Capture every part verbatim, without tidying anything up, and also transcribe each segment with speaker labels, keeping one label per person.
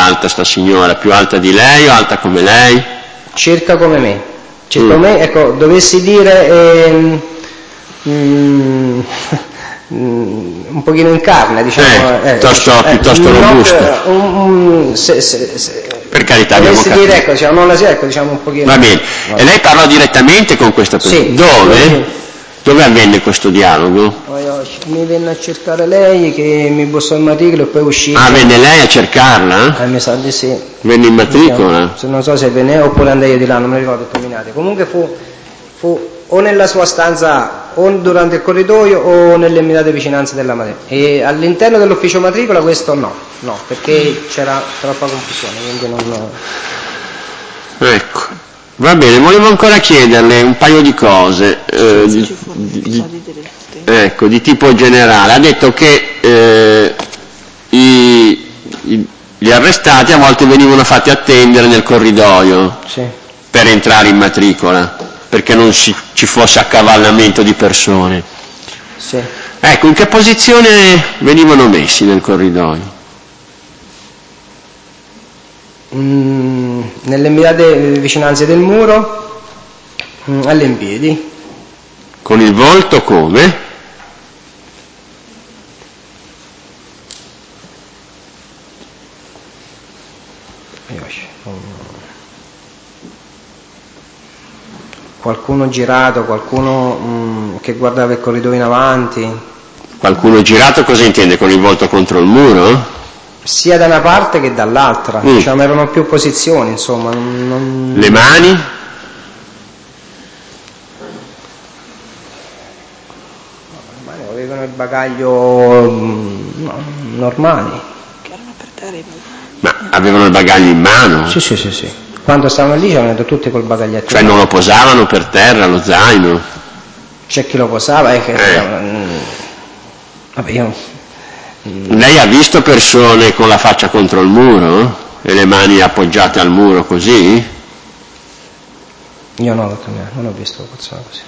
Speaker 1: alta sta signora? Più alta di lei o alta come lei?
Speaker 2: Circa come me. Circa come me, ecco, dovessi dire ehm, mm, un pochino in carne, diciamo,
Speaker 1: eh, piuttosto,
Speaker 2: eh,
Speaker 1: piuttosto robusta.
Speaker 2: Un, un, se, se, se,
Speaker 1: per carità, abbiamo
Speaker 2: capito. Dire, ecco, diciamo, non la sia, ecco, diciamo un pochino.
Speaker 1: Va bene. Va. E lei parlò direttamente con questa persona?
Speaker 2: Sì.
Speaker 1: Dove? Sì. Dove avvenne questo dialogo?
Speaker 2: Mi venne a cercare lei, che mi bussò in matricola e poi uscì.
Speaker 1: Ah, venne lei a cercarla?
Speaker 2: Eh, mi sa di sì.
Speaker 1: Venne in matricola?
Speaker 2: Se non so se venne oppure andai io di là, non mi ricordo terminate. Comunque fu, fu o nella sua stanza o durante il corridoio o nelle immediate vicinanze della matricola. E all'interno dell'ufficio matricola questo no, no, perché c'era troppa confusione, quindi non.
Speaker 1: Ecco. Va bene, volevo ancora chiederle un paio di cose, eh, di, di, ecco, di tipo generale. Ha detto che eh, i, i, gli arrestati a volte venivano fatti attendere nel corridoio,
Speaker 2: sì,
Speaker 1: per entrare in matricola, perché non si, ci fosse accavallamento di persone.
Speaker 2: Sì.
Speaker 1: Ecco, in che posizione venivano messi nel corridoio?
Speaker 2: Mm, nelle immediate vicinanze del muro, mm, all'impiedi.
Speaker 1: Con il volto come?
Speaker 2: Qualcuno girato, qualcuno mm, che guardava il corridoio in avanti.
Speaker 1: Qualcuno girato cosa intende? Con il volto contro il muro?
Speaker 2: Sia da una parte che dall'altra, mm. diciamo erano più posizioni, insomma. Non...
Speaker 1: Le mani?
Speaker 2: Le mani avevano il bagaglio no, normali.
Speaker 1: Ma avevano il bagaglio in mano?
Speaker 2: Sì, sì, sì, sì. Quando stavano lì c'erano tutti col bagaglietto.
Speaker 1: Cioè non lo posavano per terra, lo zaino?
Speaker 2: C'è chi lo posava e che... Eh. Vabbè, io...
Speaker 1: Lei ha visto persone con la faccia contro il muro e le mani appoggiate al muro così?
Speaker 2: Io no, non ho visto persone così.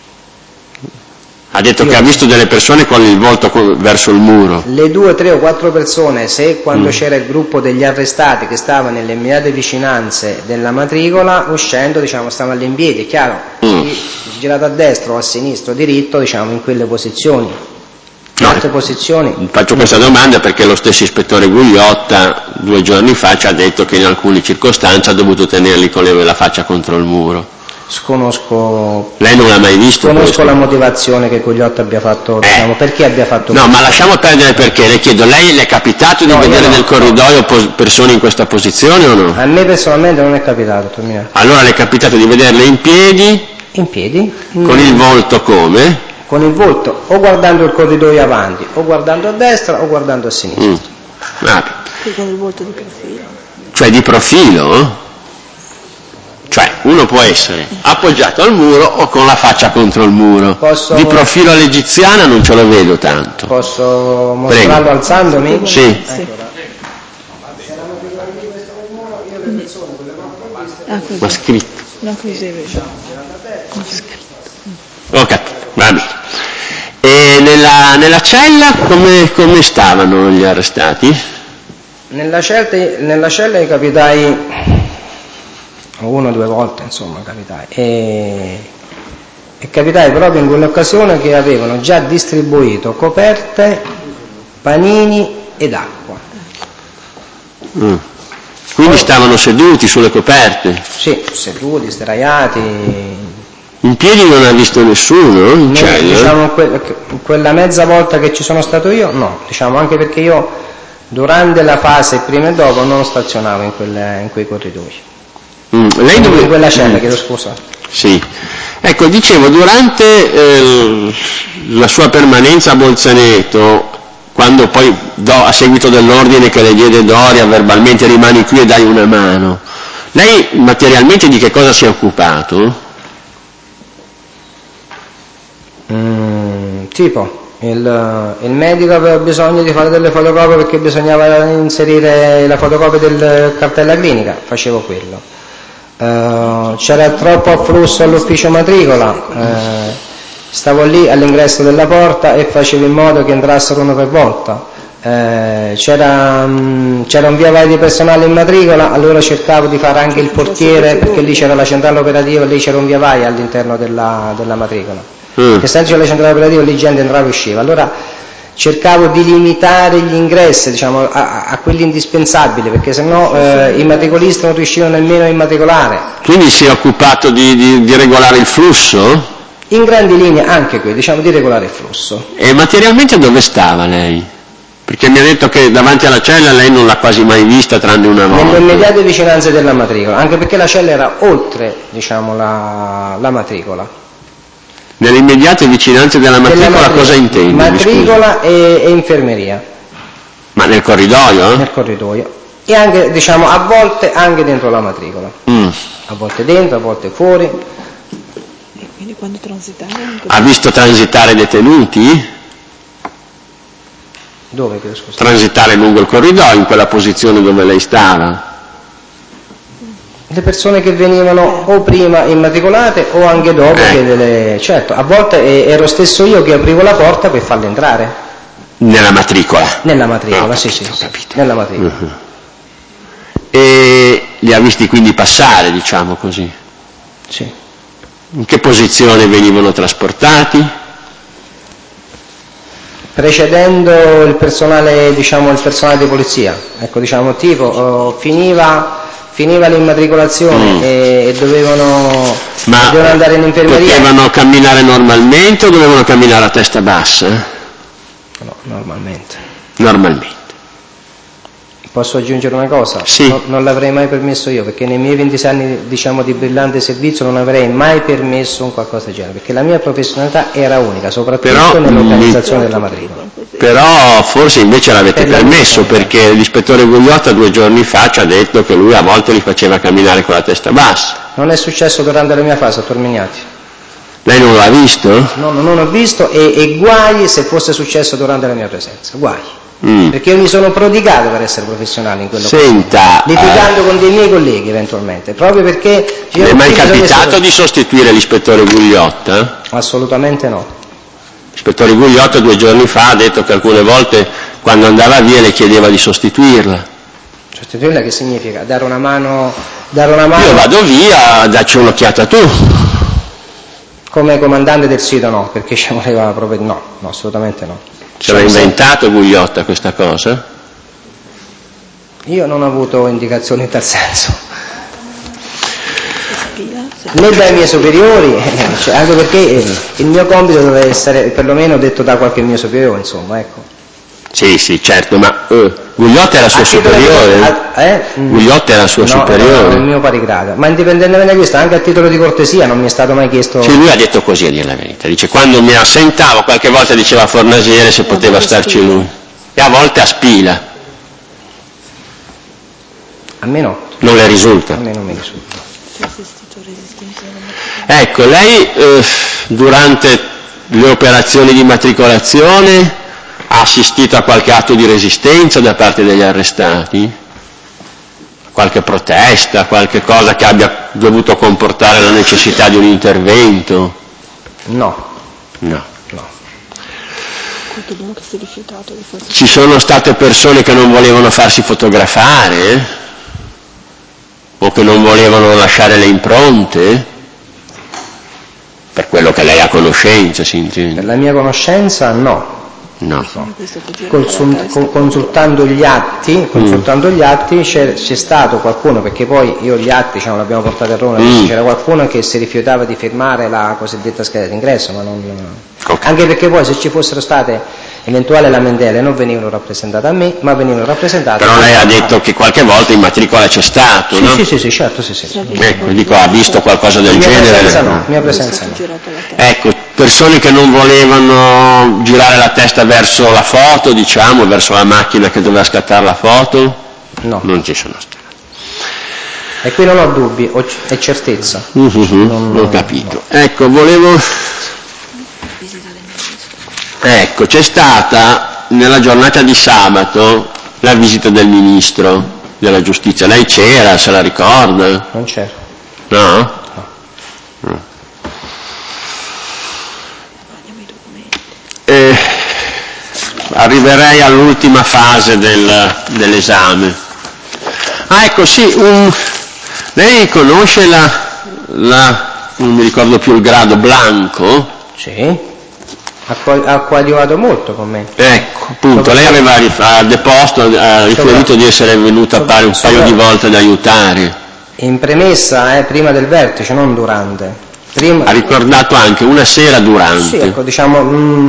Speaker 1: Ha detto Io che ha visto delle persone con il volto verso il muro.
Speaker 2: Le due, tre o quattro persone, se quando mm. c'era il gruppo degli arrestati che stava nelle immediate vicinanze della matricola, uscendo, diciamo, stavano all'impiedi, è chiaro, mm. chi girato a destra o a sinistra o diritto, diciamo, in quelle posizioni.
Speaker 1: No,
Speaker 2: altre posizioni.
Speaker 1: Faccio questa domanda perché lo stesso ispettore Gugliotta due giorni fa ci ha detto che in alcune circostanze ha dovuto tenerli con la faccia contro il muro.
Speaker 2: Sconosco.
Speaker 1: Lei non l'ha mai visto?
Speaker 2: Sconosco
Speaker 1: questo?
Speaker 2: la motivazione che Gugliotta abbia fatto,
Speaker 1: eh.
Speaker 2: diciamo, perché abbia fatto
Speaker 1: no,
Speaker 2: questo.
Speaker 1: No, ma lasciamo perdere perché, le chiedo, lei le è capitato di
Speaker 2: no,
Speaker 1: vedere
Speaker 2: no,
Speaker 1: nel corridoio
Speaker 2: no.
Speaker 1: pos- persone in questa posizione o no?
Speaker 2: A me personalmente non è capitato.
Speaker 1: Allora le è capitato di vederle in piedi?
Speaker 2: In piedi?
Speaker 1: Con
Speaker 2: mm.
Speaker 1: il volto come?
Speaker 2: Con il volto o guardando il corridoio avanti, o guardando a destra o guardando a sinistra.
Speaker 1: Mm. Ah.
Speaker 3: Con il volto di profilo.
Speaker 1: Cioè di profilo? Cioè uno può essere appoggiato al muro o con la faccia contro il muro.
Speaker 2: Posso...
Speaker 1: Di profilo all'egiziana non ce lo vedo tanto.
Speaker 2: Posso mostrarlo Prego. alzandomi?
Speaker 1: Sì.
Speaker 2: Ecco.
Speaker 3: Ah,
Speaker 1: ma scritto.
Speaker 3: No, così
Speaker 1: Ok, va bene. E nella, nella cella come, come stavano gli arrestati?
Speaker 2: Nella cella, nella cella i capitai una o due volte, insomma, capitai. E, e capitai proprio in quell'occasione che avevano già distribuito coperte, panini ed acqua.
Speaker 1: Mm. Quindi Poi, stavano seduti sulle coperte?
Speaker 2: Sì, seduti, sdraiati.
Speaker 1: In piedi non ha visto nessuno? In
Speaker 2: Noi,
Speaker 1: cella?
Speaker 2: Diciamo, que- quella mezza volta che ci sono stato io, no, diciamo, anche perché io durante la fase prima e dopo non stazionavo in, quelle, in quei corridoi.
Speaker 1: Mm, lei dove...
Speaker 2: In quella cella, chiedo scusa.
Speaker 1: Sì. Ecco, dicevo, durante eh, la sua permanenza a Bolzaneto, quando poi do, a seguito dell'ordine che le diede Doria, verbalmente rimani qui e dai una mano, lei materialmente di che cosa si è occupato?
Speaker 2: Mm, tipo, il, il medico aveva bisogno di fare delle fotocopie perché bisognava inserire la fotocopia del cartella clinica, facevo quello. Uh, c'era troppo afflusso all'ufficio matricola, uh, stavo lì all'ingresso della porta e facevo in modo che entrassero uno per volta. Eh, c'era, mh, c'era un via vai di personale in matricola, allora cercavo di fare anche il portiere, perché lì c'era la centrale operativa e lì c'era un via vai all'interno della, della matricola. Mm. Che senza la centrale operativa lì gente entrava e usciva. Allora cercavo di limitare gli ingressi, diciamo, a, a quelli indispensabili, perché sennò eh, i matricolisti non riuscivano nemmeno a immatricolare.
Speaker 1: Quindi si è occupato di, di, di regolare il flusso?
Speaker 2: In grandi linee anche qui, diciamo, di regolare il flusso.
Speaker 1: E materialmente dove stava lei? Perché mi ha detto che davanti alla cella lei non l'ha quasi mai vista tranne una volta.
Speaker 2: Nelle immediate vicinanze della matricola, anche perché la cella era oltre, diciamo, la, la matricola.
Speaker 1: Nelle immediate vicinanze della matricola, della matricola cosa intendi?
Speaker 2: Matricola e, e infermeria.
Speaker 1: Ma nel corridoio? Eh?
Speaker 2: Nel corridoio. E anche, diciamo, a volte anche dentro la matricola. Mm. A volte dentro, a volte fuori.
Speaker 3: E quindi quando transitava?
Speaker 1: Ha visto transitare detenuti?
Speaker 2: Dove, che scusa?
Speaker 1: Transitare lungo il corridoio, in quella posizione dove lei stava.
Speaker 2: Le persone che venivano o prima immatricolate o anche dopo, eh. che delle... certo, a volte ero stesso io che aprivo la porta per farle entrare.
Speaker 1: Nella matricola?
Speaker 2: Nella matricola,
Speaker 1: no,
Speaker 2: sì,
Speaker 1: capito,
Speaker 2: sì,
Speaker 1: capito.
Speaker 2: Nella matricola. Uh-huh.
Speaker 1: E li ha visti quindi passare, diciamo così?
Speaker 2: Sì.
Speaker 1: In che posizione venivano trasportati?
Speaker 2: Precedendo il personale, diciamo, il personale di polizia, ecco, diciamo, tipo, oh, finiva, finiva l'immatricolazione mm. e, e dovevano,
Speaker 1: Ma
Speaker 2: dovevano andare in infermeria.
Speaker 1: Potevano camminare normalmente o dovevano camminare a testa bassa?
Speaker 2: No, normalmente.
Speaker 1: Normalmente.
Speaker 2: Posso aggiungere una cosa?
Speaker 1: Sì.
Speaker 2: No, non l'avrei mai permesso io, perché nei miei ventisei anni, diciamo, di brillante servizio non avrei mai permesso un qualcosa del genere, perché la mia professionalità era unica, soprattutto però, nell'organizzazione mh, della matricola.
Speaker 1: Però forse invece l'avete per permesso, perché l'ispettore Gugliotta due giorni fa ci ha detto che lui a volte li faceva camminare con la testa bassa.
Speaker 2: Non è successo durante la mia fase a Torminiati.
Speaker 1: Lei non l'ha visto?
Speaker 2: No, no, non ho visto e, e guai se fosse successo durante la mia presenza, guai. Mm. Perché io mi sono prodigato per essere professionale in quello
Speaker 1: Senta,
Speaker 2: che litigando eh, con dei miei colleghi eventualmente, proprio perché
Speaker 1: le è mai capitato di sostituire l'ispettore Gugliotta?
Speaker 2: Assolutamente no.
Speaker 1: L'ispettore Gugliotta due giorni fa ha detto che alcune volte quando andava via le chiedeva di sostituirla.
Speaker 2: Sostituirla che significa? Dare una mano, dare una mano...
Speaker 1: Io vado via, dacci un'occhiata tu.
Speaker 2: Come comandante del sito no, perché ci voleva proprio... no, no, assolutamente no.
Speaker 1: Ce l'ha inventato Gugliotta questa cosa?
Speaker 2: Io non ho avuto indicazioni in tal senso. Né dai miei superiori, cioè, anche perché il mio compito deve essere perlomeno detto da qualche mio superiore, insomma, ecco.
Speaker 1: Sì, sì, certo, ma uh, Gugliotta era suo superiore?
Speaker 2: A, eh?
Speaker 1: Gugliotta era suo
Speaker 2: no,
Speaker 1: superiore?
Speaker 2: No, il mio pari grado. Ma indipendentemente da questo, anche a titolo di cortesia non mi è stato mai chiesto...
Speaker 1: Sì, lui ha detto così, a dire la verità. Dice, quando mi assentavo, qualche volta diceva a Fornasiere se poteva starci lui. E a volte a Spila.
Speaker 2: A me no.
Speaker 1: Non le risulta?
Speaker 2: A me non mi risulta.
Speaker 1: Ecco, lei eh, durante le operazioni di matricolazione ha assistito a qualche atto di resistenza da parte degli arrestati? Qualche protesta, qualche cosa che abbia dovuto comportare la necessità di un intervento?
Speaker 2: No.
Speaker 1: No.
Speaker 2: No.
Speaker 1: Ci sono state persone che non volevano farsi fotografare? O che non volevano lasciare le impronte? Per quello che lei ha conoscenza, si intende?
Speaker 2: Per la mia conoscenza no.
Speaker 1: No.
Speaker 2: no. Consult- consultando gli atti, consultando mm. gli atti c'è, c'è stato qualcuno, perché poi io gli atti diciamo, l'abbiamo portati a Roma, mm. c'era qualcuno che si rifiutava di firmare la cosiddetta scheda d'ingresso, ma non... Okay. Anche perché poi se ci fossero state eventuali lamentele non venivano rappresentate a me, ma venivano rappresentate...
Speaker 1: Però lei ha detto che qualche volta in matricola c'è stato,
Speaker 2: sì,
Speaker 1: no?
Speaker 2: Sì, sì, sì, certo, sì, sì.
Speaker 1: Ecco, dico, ha visto qualcosa del
Speaker 2: mia
Speaker 1: genere?
Speaker 2: Presenza no, mia presenza no.
Speaker 1: Ecco, persone che non volevano girare la testa verso la foto, diciamo, verso la macchina che doveva scattare la foto?
Speaker 2: No.
Speaker 1: Non ci sono stati.
Speaker 2: E qui non ho dubbi, ho c- è certezza.
Speaker 1: Uh-huh, non, ho capito. No. Ecco, volevo... Ecco, c'è stata nella giornata di sabato la visita del ministro della giustizia. Lei c'era, se la ricorda?
Speaker 2: Non c'ero.
Speaker 1: No?
Speaker 2: No.
Speaker 1: no. Eh, arriverei all'ultima fase del, dell'esame. Ah, ecco, sì, un, lei conosce la, la, non mi ricordo più il grado, Blanco?
Speaker 2: Sì, ha coadiuvato molto con me.
Speaker 1: Ecco, appunto, lei aveva ha deposto, ha riferito di essere venuta a fare un paio di volte ad aiutare.
Speaker 2: In premessa, eh, prima del vertice, non durante. Prima...
Speaker 1: Ha ricordato anche una sera durante.
Speaker 2: Sì, ecco, diciamo,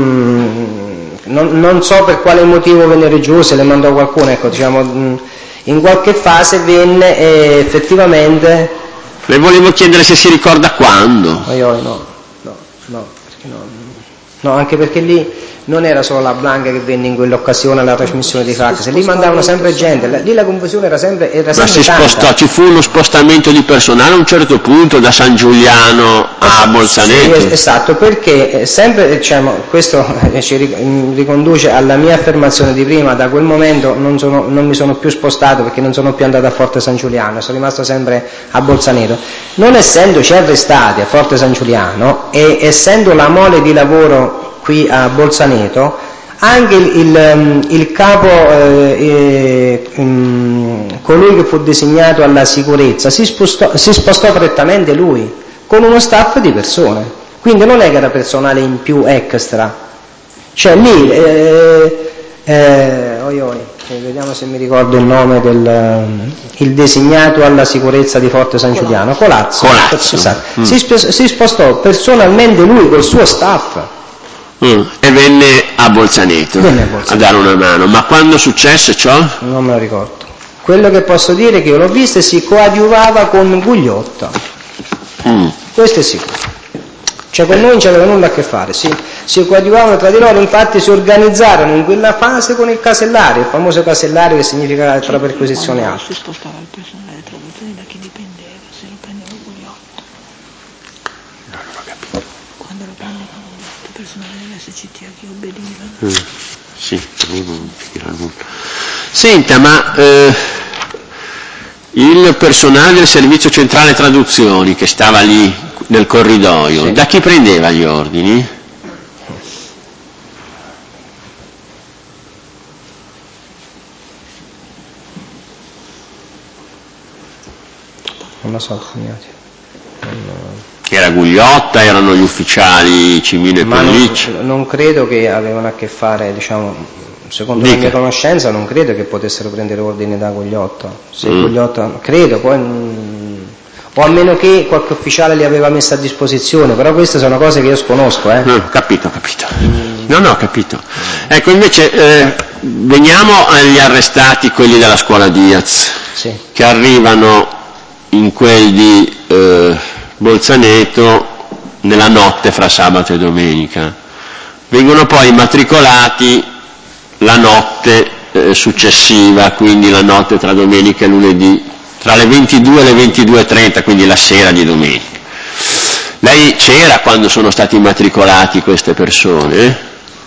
Speaker 2: mm, non, non so per quale motivo vennero giù, se le mandò qualcuno, ecco, diciamo, mm, in qualche fase venne e effettivamente...
Speaker 1: Le volevo chiedere se si ricorda quando.
Speaker 2: No, io, no, no, no, perché no, no, anche perché lì non era solo la Blanca che venne in quell'occasione alla trasmissione di Fracas, lì mandavano sempre gente, lì la confusione era sempre, era sempre
Speaker 1: Ma si
Speaker 2: tanta.
Speaker 1: spostò, ci fu uno spostamento di personale a un certo punto da San Giuliano a Bolzaneto.
Speaker 2: Sì, esatto, perché sempre, diciamo, questo ci riconduce alla mia affermazione di prima, da quel momento non, sono, non mi sono più spostato perché non sono più andato a Forte San Giuliano, sono rimasto sempre a Bolzaneto. Non essendoci arrestati a Forte San Giuliano e essendo la mole di lavoro qui a Bolzaneto, anche il, il, il capo, eh, eh, colui che fu designato alla sicurezza, si spostò, si spostò prettamente lui, con uno staff di persone, quindi non è che era personale in più extra, cioè lì, eh, eh, oi oi, vediamo se mi ricordo il nome del il designato alla sicurezza di Forte San Giuliano, Colazzo,
Speaker 1: Colazzo.
Speaker 2: Esatto. Mm. Si, si spostò personalmente lui col suo staff.
Speaker 1: Mm. E venne a Bolzaneto, venne a Bolzaneto a dare una mano. Ma quando successe ciò?
Speaker 2: Non me lo ricordo. Quello che posso dire è che io l'ho visto e si coadiuvava con Gugliotta. Mm. Questo è sicuro. Cioè con noi non c'aveva nulla a che fare, si, si coadiuvavano tra di loro, infatti si organizzarono in quella fase con il casellario, il famoso casellario che significa tra perquisizione alta.
Speaker 3: Si spostava il personale tra di da chi dipendeva, se lo prendeva Gugliotta.
Speaker 1: Non l'ho capito.
Speaker 3: Quando lo prendeva Gugliotta, il personale dell'S C T a chi obbediva.
Speaker 1: Mm. Sì, non finirà nulla. Senta, ma eh, il personale del servizio centrale traduzioni che stava lì nel corridoio, sì, da chi prendeva gli ordini?
Speaker 2: Non lo so, signori.
Speaker 1: Era Gugliotta, erano gli ufficiali Cimino e Pellicci?
Speaker 2: Non, non credo che avevano a che fare, diciamo, secondo Dica. la mia conoscenza, non credo che potessero prendere ordini da Gugliotta. Se mm. Gugliotta, credo, poi, mm, o a meno che qualche ufficiale li aveva messi a disposizione, però queste sono cose che io sconosco. Eh.
Speaker 1: No, capito, capito. Mm. No, no, capito. Ecco, invece, eh, veniamo agli arrestati, quelli della scuola Diaz,
Speaker 2: sì,
Speaker 1: che arrivano in quel di eh, Bolzaneto nella notte fra sabato e domenica. Vengono poi immatricolati la notte eh, successiva, quindi la notte tra domenica e lunedì, tra le ventidue e le ventidue e trenta, quindi la sera di domenica. Lei c'era quando sono stati immatricolati queste persone?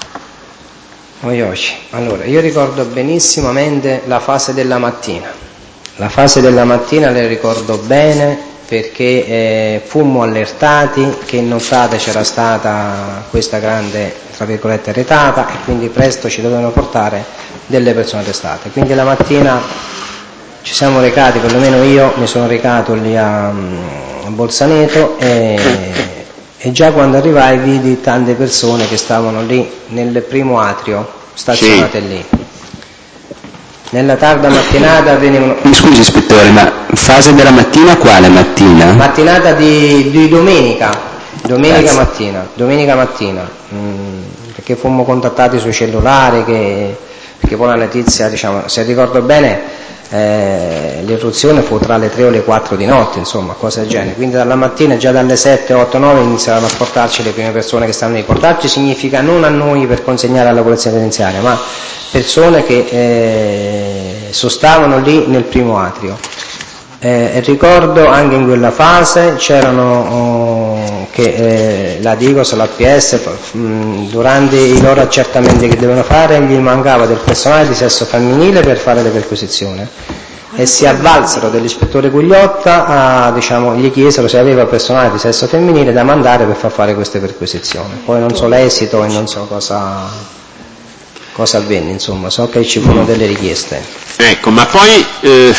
Speaker 2: Allora, io ricordo benissimamente la fase della mattina. La fase della mattina le ricordo bene perché eh, fummo allertati che in nottata c'era stata questa grande, tra virgolette, retata e quindi presto ci dovevano portare delle persone arrestate. Quindi la mattina ci siamo recati, perlomeno io mi sono recato lì a, a Bolzaneto e, e già quando arrivai vidi tante persone che stavano lì nel primo atrio, stazionate sì. lì. Nella tarda mattinata venivano...
Speaker 4: Mi scusi ispettore, ma fase della mattina quale mattina?
Speaker 2: Mattinata di, di domenica, domenica Grazie. mattina, domenica mattina, mm, perché fummo contattati sui cellulari, che, perché poi la notizia, diciamo, se ricordo bene, eh, l'irruzione fu tra le tre o le quattro di notte, insomma, cose del genere, quindi dalla mattina già dalle sette, otto, nove iniziavano a portarci le prime persone che stavano lì. Portarci significa non a noi per consegnare alla polizia penitenziaria, ma persone che eh, sostavano lì nel primo atrio. Eh, e ricordo anche in quella fase c'erano oh, che eh, la Digos, la P S mh, durante i loro accertamenti che devono fare gli mancava del personale di sesso femminile per fare le perquisizioni e si avvalsero dell'ispettore Gugliotta a, diciamo, gli chiesero se aveva personale di sesso femminile da mandare per far fare queste perquisizioni. Poi non so l'esito e non so cosa. cosa avvenne, insomma, so che ci furono delle richieste.
Speaker 1: Ecco, ma poi eh,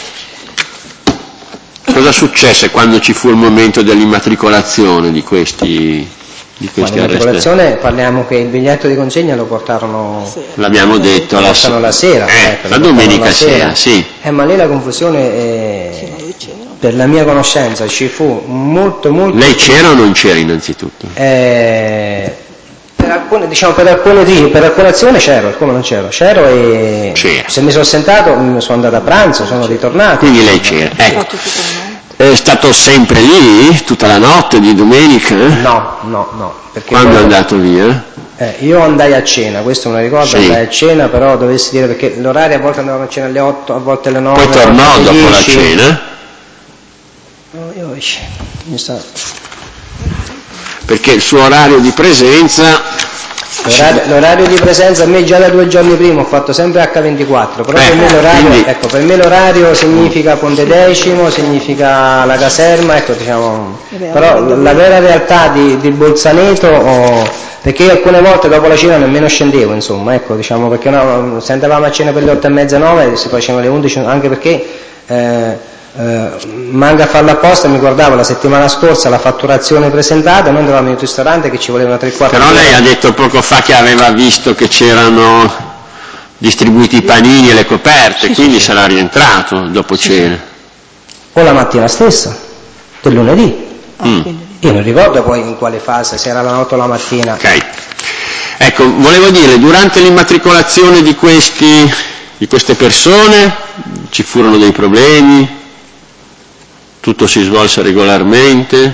Speaker 1: cosa successe quando ci fu il momento dell'immatricolazione di questi di questi
Speaker 2: l'immatricolazione parliamo che il biglietto di consegna lo portarono,
Speaker 3: Sì.
Speaker 1: l'abbiamo detto,
Speaker 2: lo
Speaker 1: la,
Speaker 2: portano la sera,
Speaker 1: eh,
Speaker 2: ecco,
Speaker 1: la
Speaker 2: lo
Speaker 1: domenica
Speaker 2: portano la
Speaker 1: sera,
Speaker 2: sera,
Speaker 1: sì.
Speaker 2: Eh, ma lì la confusione, è,
Speaker 3: Sì, ma lui c'era.
Speaker 2: per la mia conoscenza, ci fu molto molto...
Speaker 1: Lei c'era o non c'era innanzitutto?
Speaker 2: Eh, per alcune, diciamo, per alcune, per alcune azioni c'ero, come non c'ero? C'ero e
Speaker 1: C'era.
Speaker 2: se mi sono assentato sono andato a pranzo, sono ritornato.
Speaker 1: Quindi lei c'era. Ecco.
Speaker 3: Fatto tutta la notte.
Speaker 1: È stato sempre lì, tutta la notte di domenica? Eh?
Speaker 2: No, no, no. Perché
Speaker 1: Quando
Speaker 2: poi,
Speaker 1: è andato via?
Speaker 2: Eh, io andai a cena, questo me lo ricordo,
Speaker 1: Sì.
Speaker 2: andai a cena, però dovessi dire perché l'orario a volte andavamo a cena alle otto, a volte alle nove.
Speaker 1: Poi tornò
Speaker 2: alle
Speaker 1: dopo
Speaker 2: dieci.
Speaker 1: la cena?
Speaker 2: No, io mi sta...
Speaker 1: Perché il suo orario di presenza...
Speaker 2: L'orario, l'orario di presenza a me già da due giorni prima ho fatto sempre acca ventiquattro, però
Speaker 1: Eh,
Speaker 2: per, me l'orario,
Speaker 1: quindi...
Speaker 2: ecco, per me l'orario significa Ponte Decimo, significa la caserma, ecco, diciamo, però la vera realtà di, di Bolzaneto, oh, perché io alcune volte dopo la cena nemmeno scendevo, insomma, ecco, diciamo, perché no, se andavamo a cena per le otto e mezza, nove, si facevano le undici, anche perché eh, eh, manca a farla apposta, mi guardavo la settimana scorsa la fatturazione presentata, noi andavamo in un ristorante che ci volevano tre quarti.
Speaker 1: Però lei ha detto poco fa che aveva visto che c'erano distribuiti i panini e le coperte,
Speaker 2: sì,
Speaker 1: quindi
Speaker 2: sì,
Speaker 1: sarà rientrato dopo
Speaker 2: sì,
Speaker 1: cena.
Speaker 2: Sì. O la mattina stessa, del lunedì.
Speaker 3: Ah,
Speaker 1: mm.
Speaker 2: Io non ricordo poi in quale fase, se era la notte o la mattina.
Speaker 1: Ok. Ecco, volevo dire, durante l'immatricolazione di, questi, di queste persone ci furono dei problemi? Tutto si svolse regolarmente?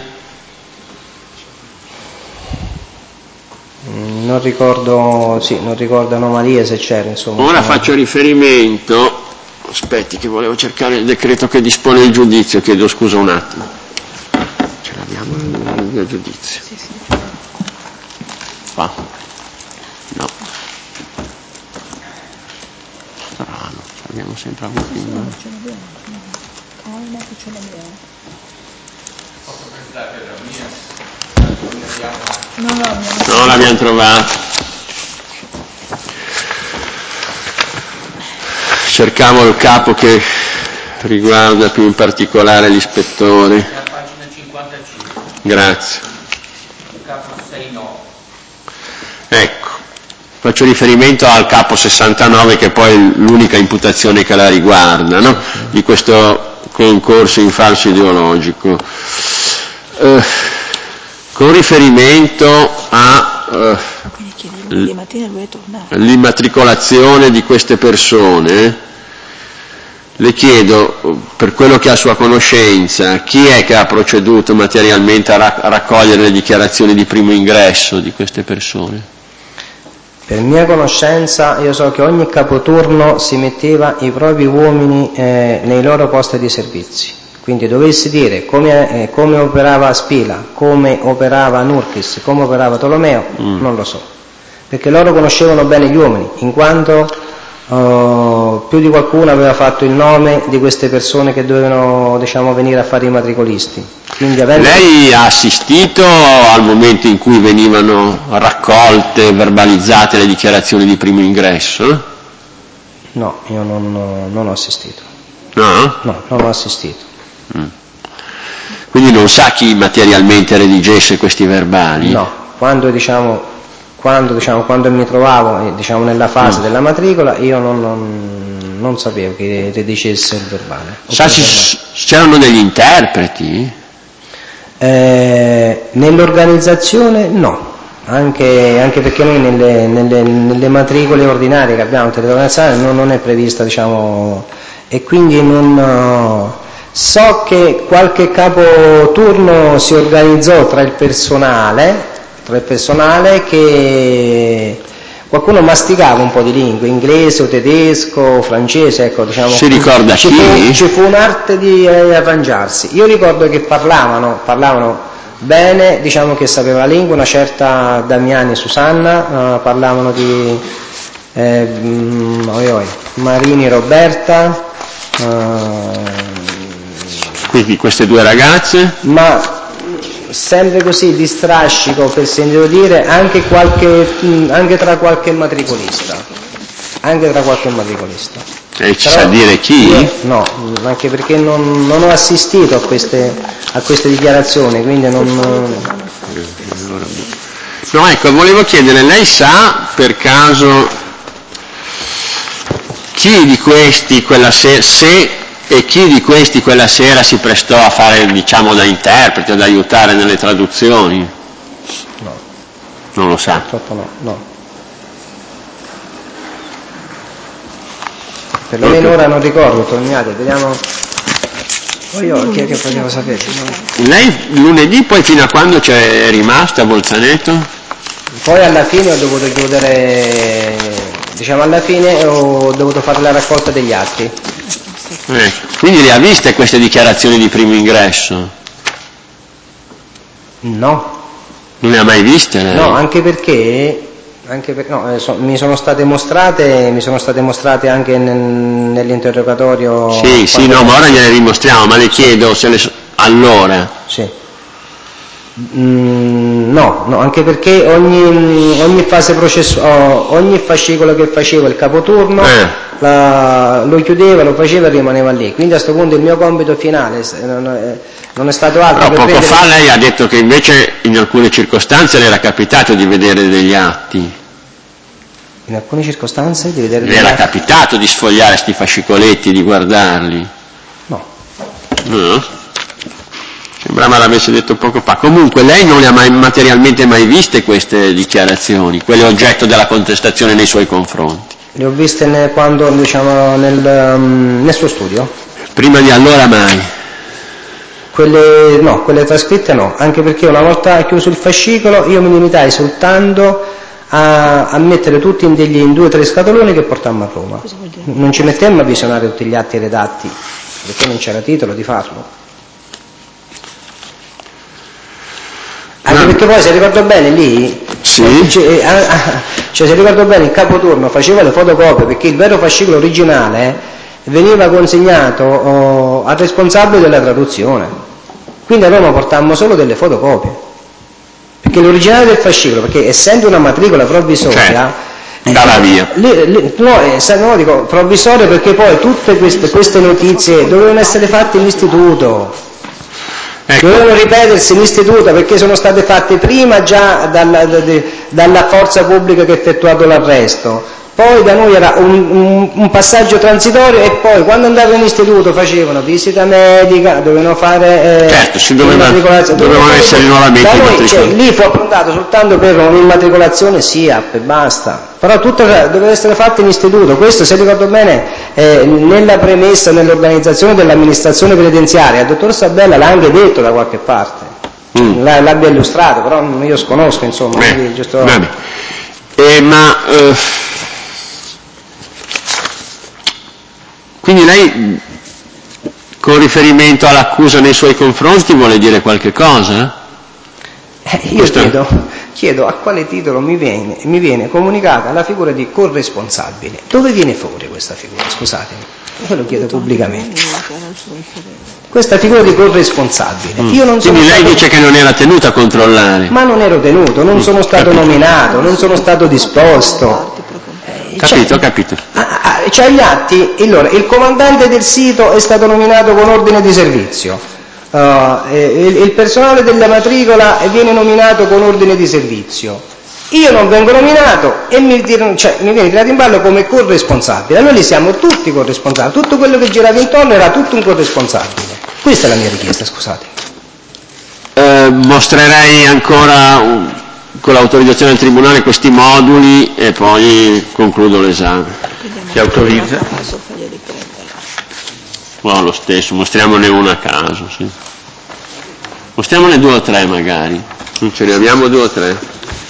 Speaker 2: Non ricordo, sì, non ricordo anomalie se c'era, insomma.
Speaker 1: Ora
Speaker 2: insomma.
Speaker 1: faccio riferimento, aspetti che volevo cercare il decreto che dispone il giudizio, chiedo scusa un attimo. Ce l'abbiamo il, il giudizio?
Speaker 3: Sì, sì.
Speaker 1: Qua? No. Strano, ce l'abbiamo sempre avuto in mano.
Speaker 3: Ce l'abbiamo. Calma che ce l'abbiamo.
Speaker 5: Posso pensare che la mia?
Speaker 3: No, no, no.
Speaker 1: No, l'abbiamo trovato. Cercavo il capo che riguarda più in particolare l'ispettore.
Speaker 5: La pagina cinquantacinque.
Speaker 1: Grazie.
Speaker 5: Il capo sei nove.
Speaker 1: Ecco, faccio riferimento al capo sessantanove che poi è l'unica imputazione che la riguarda, no? Di questo concorso in falso ideologico. Eh, con riferimento a eh,
Speaker 3: Quindi chiedi lunedì mattina e lui è tornato.
Speaker 1: l'immatricolazione di queste persone, le chiedo, per quello che ha sua conoscenza, chi è che ha proceduto materialmente a, ra- a raccogliere le dichiarazioni di primo ingresso di queste persone?
Speaker 2: Per mia conoscenza io so che ogni capoturno si metteva i propri uomini eh, nei loro posti di servizi, quindi dovessi dire come, eh, come operava Spila, come operava Nurkis, come operava Tolomeo, mm. non lo so, perché loro conoscevano bene gli uomini, in quanto uh, più di qualcuno aveva fatto il nome di queste persone che dovevano, diciamo, venire a fare i matricolisti. Quindi, avendo...
Speaker 1: Lei ha assistito al momento in cui venivano raccolte, verbalizzate le dichiarazioni di primo ingresso?
Speaker 2: No, io non, non ho assistito.
Speaker 1: No?
Speaker 2: No, non ho assistito.
Speaker 1: Mm. Quindi non sa chi materialmente redigesse questi verbali?
Speaker 2: No, quando diciamo, quando, diciamo, quando mi trovavo diciamo, nella fase mm. della matricola io non, non, non sapevo che redigesse il verbale.
Speaker 1: Sa se c'erano degli interpreti?
Speaker 2: Eh, nell'organizzazione no, anche, anche perché noi nelle, nelle, nelle matricole ordinarie che abbiamo territoriali non, non è prevista, diciamo, e quindi non uh, so che qualche capoturno si organizzò tra il personale, tra il personale che qualcuno masticava un po' di lingue, inglese o tedesco o francese, ecco, diciamo.
Speaker 1: Si ricorda
Speaker 2: ci
Speaker 1: chi?
Speaker 2: Fu, ci fu un'arte di eh, arrangiarsi. Io ricordo che parlavano, parlavano bene, diciamo che sapeva la lingua, una certa Damiani e Susanna, uh, parlavano di eh, mm, oi oi, Marini Roberta, uh,
Speaker 1: quindi queste due ragazze?
Speaker 2: ma sempre così di strascico, per sentito dire, anche, qualche, anche tra qualche matricolista, anche tra qualche matricolista.
Speaker 1: E ci sa dire chi?
Speaker 2: Io, no, anche perché non, non ho assistito a queste, a queste dichiarazioni, quindi non...
Speaker 1: No, ecco, volevo chiedere, lei sa per caso chi di questi quella sera, se e chi di questi quella sera si prestò a fare, diciamo, da interprete, ad aiutare nelle traduzioni?
Speaker 2: No.
Speaker 1: Non lo sa.
Speaker 2: Purtroppo no, no. Perlomeno ora non ricordo, torniate, vediamo. Poi io chi è che poteva sapere? No?
Speaker 1: Lei lunedì poi fino a quando c'è rimasta a Bolzaneto?
Speaker 2: Poi alla fine ho dovuto chiudere, diciamo alla fine ho dovuto fare la raccolta degli atti.
Speaker 1: Eh, quindi le ha viste queste dichiarazioni di primo ingresso?
Speaker 2: No.
Speaker 1: Non le ha mai viste lei?
Speaker 2: No, anche perché, anche per, no, eh, so, mi sono state mostrate, mi sono state mostrate anche nel, nell'interrogatorio.
Speaker 1: Sì, sì, no, ma ora gliele dimostriamo, ma le chiedo se le so... allora.
Speaker 2: Sì. Mm, no, no, anche perché ogni, ogni fase processo, ogni fascicolo che facevo il capoturno
Speaker 1: eh.
Speaker 2: la, lo chiudeva, lo faceva e rimaneva lì. Quindi a questo punto il mio compito finale non è, non è stato altro.
Speaker 1: Però
Speaker 2: per
Speaker 1: poco
Speaker 2: prendere...
Speaker 1: fa lei ha detto che invece in alcune circostanze le era capitato di vedere degli atti.
Speaker 2: In alcune circostanze di vedere
Speaker 1: Le
Speaker 2: degli
Speaker 1: era
Speaker 2: atti?
Speaker 1: capitato di sfogliare sti fascicoletti, di guardarli?
Speaker 2: No.
Speaker 1: No? Sembrava l'avesse detto poco fa. Comunque lei non le ha mai materialmente mai viste queste dichiarazioni, quelle oggetto della contestazione nei suoi confronti?
Speaker 2: Le ho viste ne, quando, diciamo, nel, um, nel suo studio?
Speaker 1: Prima di allora mai?
Speaker 2: Quelle, no, quelle trascritte no, anche perché una volta chiuso il fascicolo io mi limitai soltanto a, a mettere tutti in, degli, in due o tre scatoloni che portammo a Roma. Non ci mettemmo a visionare tutti gli atti redatti, perché non c'era titolo di farlo. Anche no. Perché poi, se ricordo bene, lì,
Speaker 1: sì.
Speaker 2: cioè, cioè, se ricordo bene, il capoturno faceva le fotocopie, perché il vero fascicolo originale veniva consegnato oh, al responsabile della traduzione. Quindi a Roma portammo solo delle fotocopie. Perché l'originale del fascicolo, perché essendo una matricola provvisoria,
Speaker 1: cioè, dalla via.
Speaker 2: Li, li, no, eh, no, dico provvisorio perché poi tutte queste, queste notizie dovevano essere fatte in istituto. Ecco. Dovevano ripetersi in istituto perché sono state fatte prima già dalla, da, dalla forza pubblica che ha effettuato l'arresto, poi da noi era un, un, un passaggio transitorio e poi quando andavano in istituto facevano visita medica, dovevano fare eh,
Speaker 1: certo, si doveva, dovevano essere nuovamente
Speaker 2: da noi, cioè, lì fu approntato soltanto per un'immatricolazione S I A P e basta, però tutto doveva essere fatto in istituto. Questo, se ricordo bene, eh, nella premessa, nell'organizzazione dell'amministrazione penitenziaria il dottor Sabella l'ha anche detto da qualche parte, mm. l'abbia illustrato, però io sconosco, insomma.
Speaker 1: Beh,
Speaker 2: quindi, giusto...
Speaker 1: eh, ma eh, quindi lei, con riferimento all'accusa nei suoi confronti, vuole dire qualche cosa?
Speaker 2: Eh, io Questo... chiedo, chiedo a quale titolo mi viene, mi viene comunicata la figura di corresponsabile. Dove viene fuori questa figura? Scusatemi, io lo chiedo pubblicamente. Questa figura di corresponsabile.
Speaker 1: Mm.
Speaker 2: Io non sono
Speaker 1: Quindi lei
Speaker 2: stato...
Speaker 1: dice che non era tenuto a controllare?
Speaker 2: Ma non ero tenuto, non mm. sono stato
Speaker 1: capito.
Speaker 2: nominato, non sono stato disposto.
Speaker 1: Capito, ho capito.
Speaker 2: Ah, ah, cioè gli atti, allora, il comandante del sito è stato nominato con ordine di servizio, uh, il, il personale della matricola viene nominato con ordine di servizio, io non vengo nominato e mi, tirano, cioè, mi viene tirato in ballo come corresponsabile. Noi siamo tutti corresponsabili, tutto quello che girava intorno era tutto un corresponsabile. Questa è la mia richiesta, scusate.
Speaker 1: Eh, mostrerei ancora un... con l'autorizzazione del Tribunale questi moduli e poi concludo l'esame. Si autorizza? No, lo stesso, mostriamone una a caso, sì. Mostriamone due o tre magari. Non ce ne abbiamo due o tre?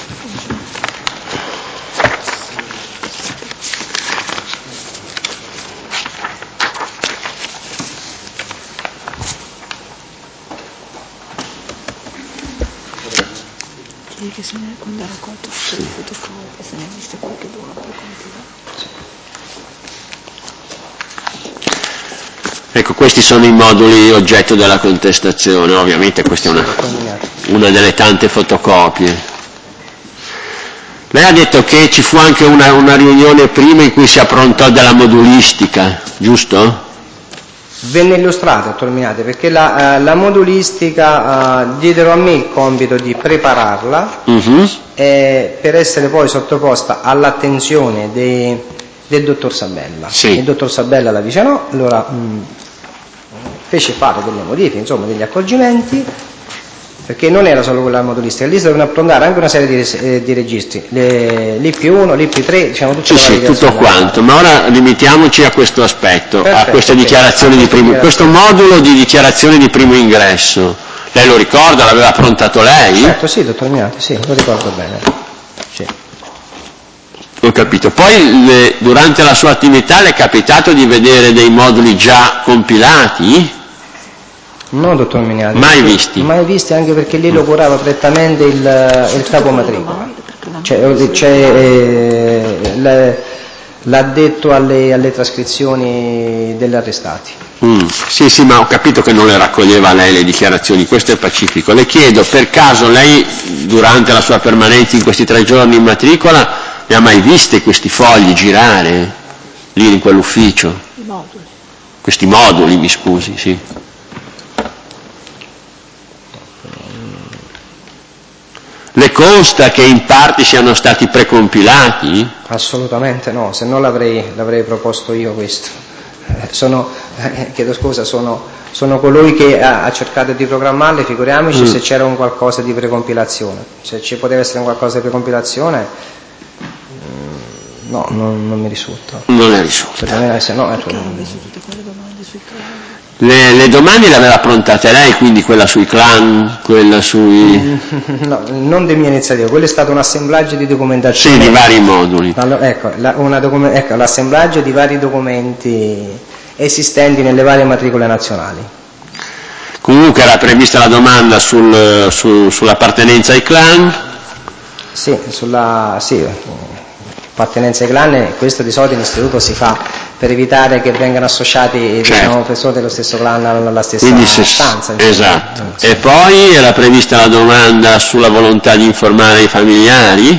Speaker 3: Che se ne, quando ha raccolto tutte le fotocopie, se ne è viste qualche buona per continuare.
Speaker 1: Ecco, questi sono i moduli oggetto della contestazione, ovviamente questa è una, una delle tante fotocopie. Lei ha detto che ci fu anche una, una riunione prima in cui si approntò della modulistica, giusto?
Speaker 2: Venne illustrata, dottor Minati, perché la, uh, la modulistica uh, diedero a me il compito di prepararla uh-huh. eh, per essere poi sottoposta all'attenzione dei, del dottor Sabella.
Speaker 1: Sì.
Speaker 2: Il dottor Sabella la dice no, allora mh, fece fare delle modifiche, insomma degli accorgimenti, perché non era solo quella modulistica, lì si dovevano approntare anche una serie di, eh, di registri, le, l'I P uno, l'I P tre, diciamo tutte
Speaker 1: sì,
Speaker 2: le
Speaker 1: sì, tutto quanto, ma ora limitiamoci a questo aspetto, perfetto, a queste okay. dichiarazioni di primo, questo modulo di dichiarazione di primo ingresso. Lei lo ricorda? L'aveva approntato lei?
Speaker 2: Certo, sì, dottor Minati, sì, lo ricordo bene. Sì.
Speaker 1: Ho capito. Poi le, durante la sua attività le è capitato di vedere dei moduli già compilati?
Speaker 2: No, dottor Miniati.
Speaker 1: Mai visti?
Speaker 2: Mai visti, anche perché lì lo curava prettamente il, il capo matricola. Cioè, cioè, eh, l'addetto alle, alle trascrizioni degli arrestati.
Speaker 1: Mm. Sì, sì, ma ho capito che non le raccoglieva lei le dichiarazioni, questo è pacifico. Le chiedo, per caso lei durante la sua permanenza in questi tre giorni in matricola ne ha mai viste questi fogli girare lì in quell'ufficio?
Speaker 3: I moduli.
Speaker 1: Questi moduli, mi scusi, sì. Le consta che in parte siano stati precompilati?
Speaker 2: Assolutamente no, se no l'avrei, l'avrei proposto io questo. Eh, sono, eh, chiedo scusa, sono, sono colui che ha, ha cercato di programmarle, figuriamoci mm. se c'era un qualcosa di precompilazione. Se ci poteva essere un qualcosa di precompilazione, mm, no, non, non mi risulta.
Speaker 1: Non è risulta.
Speaker 2: Per me, se no, è
Speaker 1: Le, le domande le aveva approntate lei, quindi quella sui clan, quella sui...
Speaker 2: No, non di mia iniziativa, quello è stato un assemblaggio di documentazione.
Speaker 1: Sì, di vari moduli.
Speaker 2: Allora, ecco, la, una document- ecco, l'assemblaggio di vari documenti esistenti nelle varie matricole nazionali.
Speaker 1: Comunque era prevista la domanda sul, su, sull'appartenenza ai clan?
Speaker 2: Sì, sulla... Sì, appartenenza ai clan, e questo di solito in istituto si fa per evitare che vengano associati certo. diciamo, persone dello stesso clan alla stessa
Speaker 1: Quindi se,
Speaker 2: stanza.
Speaker 1: Esatto. Mm, sì. E poi era prevista la domanda sulla volontà di informare i familiari?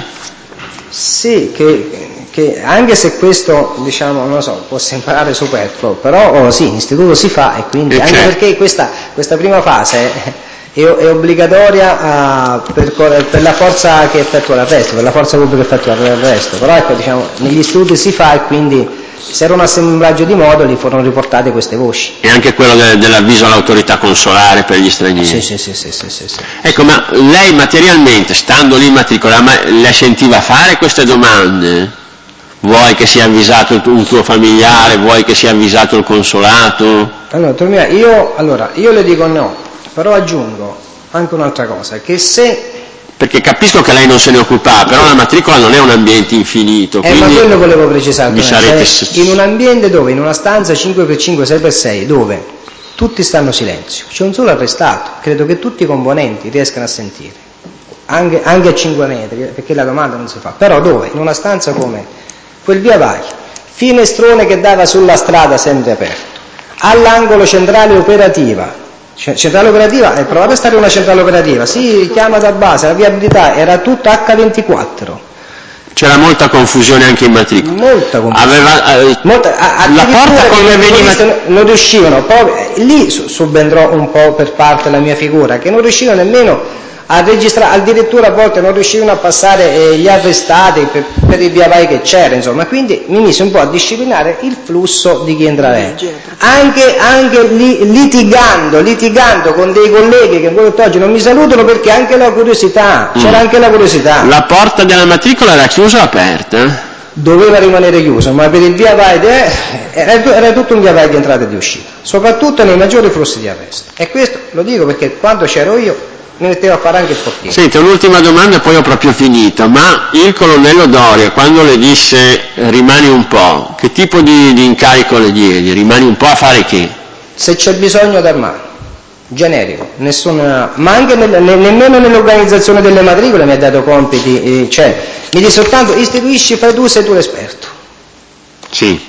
Speaker 2: Sì, che, che anche se questo diciamo, non lo so, può sembrare superfluo, però oh, sì, in istituto si fa, e quindi e anche certo. perché questa, questa prima fase è, è obbligatoria uh, per, per la forza che effettua l'arresto, per la forza pubblica che effettua l'arresto, però ecco, diciamo, negli istituti si fa, e quindi se era un assemblaggio di moduli furono riportate queste voci.
Speaker 1: E anche quello de- dell'avviso all'autorità consolare per gli stranieri?
Speaker 2: Sì, sì, sì, sì, sì, sì, sì.
Speaker 1: Ecco, ma lei materialmente, stando lì in matricola, ma le sentiva fare queste domande? Vuoi che sia avvisato un tuo familiare, vuoi che sia avvisato il consolato?
Speaker 2: Allora, Tomia, io, allora, io le dico no, però aggiungo anche un'altra cosa, che se...
Speaker 1: Perché capisco che lei non se ne occupava, però la matricola non è un ambiente infinito.
Speaker 2: Eh, ma quello volevo precisare.
Speaker 1: Mi sarete...
Speaker 2: cioè, in un ambiente dove, in una stanza cinque per cinque, sei per sei, dove tutti stanno in silenzio, c'è un solo arrestato, credo che tutti i componenti riescano a sentire, anche, anche a cinque metri, perché la domanda non si fa, però dove? In una stanza come quel via vai, finestrone che dava sulla strada sempre aperto, all'angolo centrale operativa, centrale operativa, eh, provate a stare in una centrale operativa, si chiama da base, la viabilità era tutta acca ventiquattro.
Speaker 1: C'era molta confusione anche in matricola.
Speaker 2: Molta confusione.
Speaker 1: Aveva, eh,
Speaker 2: molta, a,
Speaker 1: la porta come veniva...
Speaker 2: Non riuscivano, poi, lì subentrò un po' per parte la mia figura, che non riuscivano nemmeno a registrare, addirittura a volte non riuscivano a passare eh, gli arrestati per, per il via vai che c'era, insomma, quindi mi mise un po' a disciplinare il flusso di chi entrava, anche, anche li, litigando, litigando con dei colleghi che oggi non mi salutano, perché anche la curiosità, mm. c'era anche la curiosità.
Speaker 1: La porta della matricola era chiusa o aperta?
Speaker 2: Doveva rimanere chiuso, ma per il via vai de, era, era tutto un via vai di entrata e di uscita, soprattutto nei maggiori flussi di arresto, e questo lo dico perché quando c'ero io mi mettevo a fare anche il portiere.
Speaker 1: Senta, un'ultima domanda e poi ho proprio finito, ma il colonnello Doria quando le disse rimani un po', che tipo di, di incarico le diedi? Rimani un po' a fare che?
Speaker 2: Se c'è bisogno d'armare, generico, nessuna, ma anche nel, ne, nemmeno nell'organizzazione delle matricole mi ha dato compiti, eh, cioè mi disse soltanto istituisci, fai tu, sei tu l'esperto.
Speaker 1: Sì.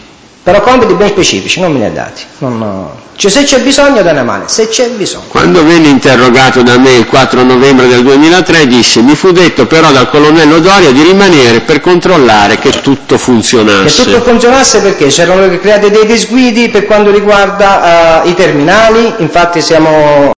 Speaker 2: però compiti ben specifici, non me ne ha dati. Non, cioè, se c'è bisogno da una mano, se c'è bisogno.
Speaker 1: Quando venne interrogato da me il quattro novembre del duemilatré disse: mi fu detto però dal colonnello Doria di rimanere per controllare che tutto funzionasse.
Speaker 2: Che tutto funzionasse perché c'erano creati dei disguidi per quanto riguarda uh, i terminali, infatti siamo